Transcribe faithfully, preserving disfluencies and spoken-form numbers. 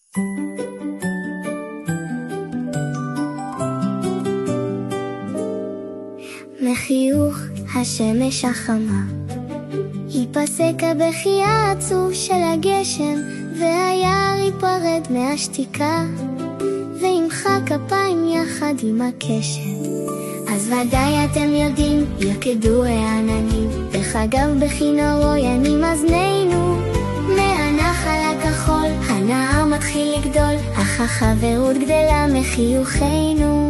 מחיוך השמש החמה ייפסק הבכי העצוב של הגשם, והיער ייפרד מהשתיקה וימחא כפיים יחד עם הקשב. אז ודאי אתם יודעים, ירקדו העננים בחגב בכינורו ינים אזנינו. מהנחל הכחול הנהר מתחיל לגדול, אך החברות גדלה מחיוכנו.